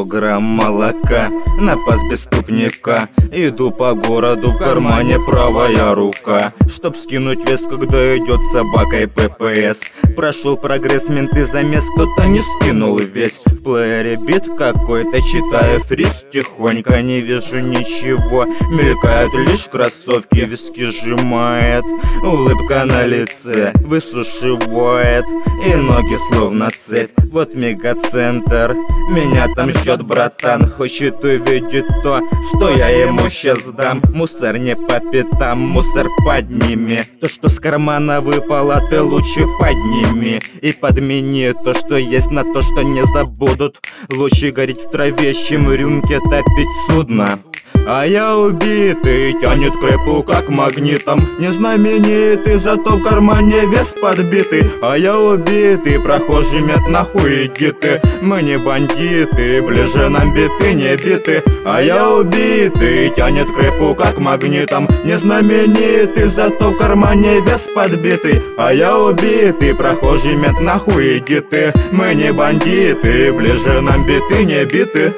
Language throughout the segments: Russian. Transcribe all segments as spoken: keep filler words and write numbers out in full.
грамм молока на пас преступника. Иду по городу, в кармане правая рука, чтоб скинуть вес, когда идет собакой ППС. Прошел прогресс, менты замес, кто-то не скинул весь. В плеере бит какой-то, читаю фриз тихонько, не вижу ничего. Мелькают лишь кроссовки, виски сжимает, улыбка на лице высушивает, и ноги словно цепь. Вот мегацентр, меня там ждет братан, хочет увидеть то, что я ему сейчас дам. Мусор не по пятам, мусор подними. То, что с кармана выпало, ты лучше подними. И подмени то, что есть, на то, что не забудут. Лучше гореть в траве, чем в рюмке топить судно. А я убитый, тянет к рэпу как магнитом. Не знаменитый, зато в кармане вес подбитый. А я убитый, прохожий мет, нахуй иди ты. Мы не бандиты, ближе нам биты не биты. А я убитый, тянет к рэпу как магнитом. Не знаменитый, зато в кармане вес подбитый. А я убитый, прохожий мет, нахуй иди ты. Мы не бандиты, ближе нам биты не биты.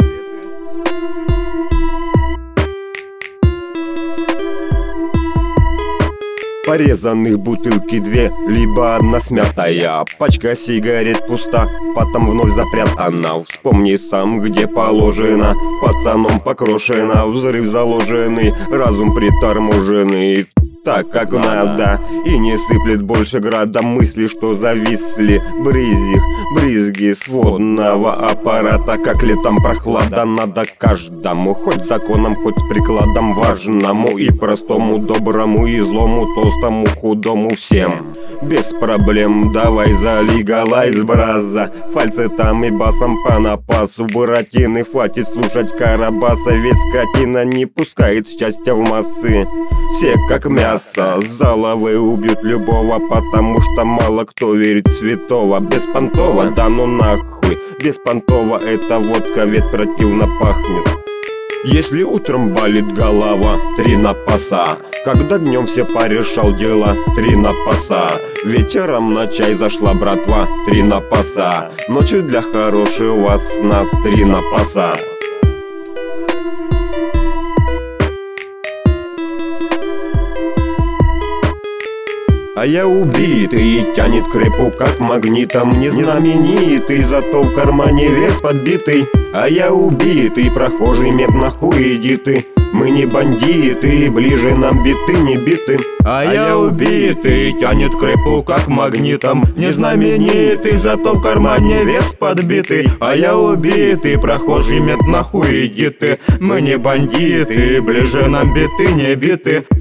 Порезанных бутылки две, либо одна смятая. Пачка сигарет пуста, потом вновь запрятана. Вспомни сам, где положено, пацаном покрошено. Взрыв заложенный, разум приторможенный, так как надо, и не сыплет больше градом мысли, что зависли. Брызги, брызги сводного аппарата, как летом прохлада. Надо каждому, хоть законом, хоть с прикладом, важному и простому, доброму и злому, толстому, худому, всем без проблем. Давай залегалайз, браза, фальцетом и басом по напасу. Буратины хватит слушать Карабаса, ведь скотина не пускает счастья в массы. Все как мясо, заловы убьют любого, потому что мало кто верит в святого. Беспонтово, да ну нахуй, беспонтово эта водка, ведь противно пахнет. Если утром болит голова, три на паса. Когда днем все порешал дела, три на паса. Вечером на чай зашла братва, три на паса. Ночью для хорошего сна, три на паса. А я убитый, и тянет к рэпу как магнитом. Не знаменитый, зато в кармане вес подбитый. А я убитый, прохожий мет, нахуй иди ты. Мы не бандиты, ближе нам биты не биты. А я убитый, тянет к рэпу как магнитом. Не знаменитый, зато в кармане вес подбитый. А я убитый, прохожий мет, нахуй иди ты. Мы не бандиты, ближе нам биты не биты.